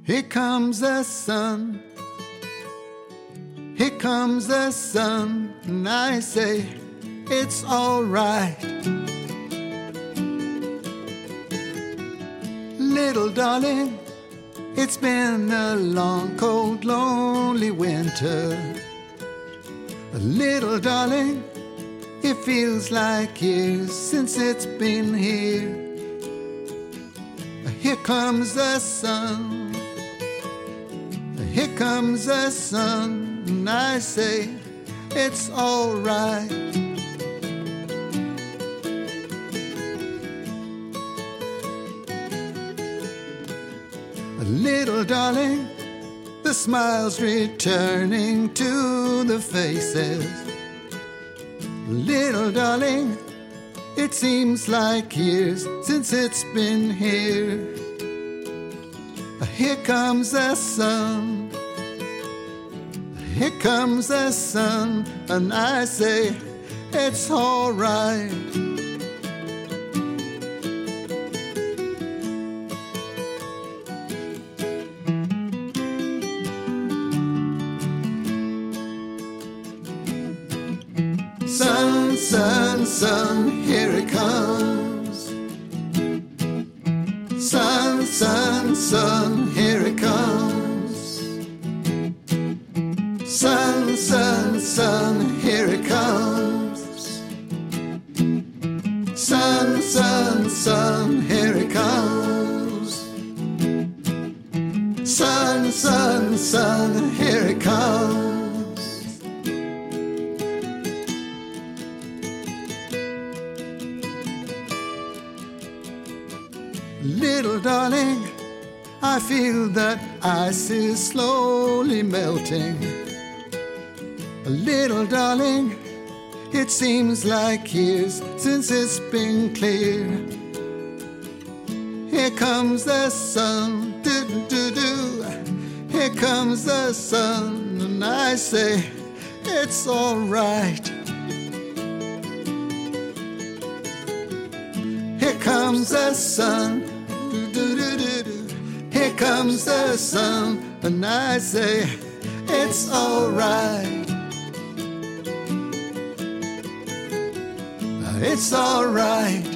Here comes the sun, here comes the sun, and I say it's all right. Little darling, it's been a long, cold, lonely winter. Little darling, it feels like years since it's been here. Here comes the sun, here comes the sun, and I say it's all right. Little darling, the smile's returning to the faces. Little darling, it seems like years since it's been here. Here comes the sun, here comes the sun, and I say it's all right. Sun, sun, sun, here it comes. Sun, sun, sun, here it comes. Sun, sun, sun, here it comes. Sun, sun, sun, here it comes. Sun, sun, sun, here it comes. Little darling, I feel that ice is slowly melting. Little darling, it seems like years since it's been clear. Here comes the sun, do-do-do. Here comes the sun, and I say it's all right. Here comes the sun, do-do-do-do-do. Here comes the sun, and I say it's all right. It's all right.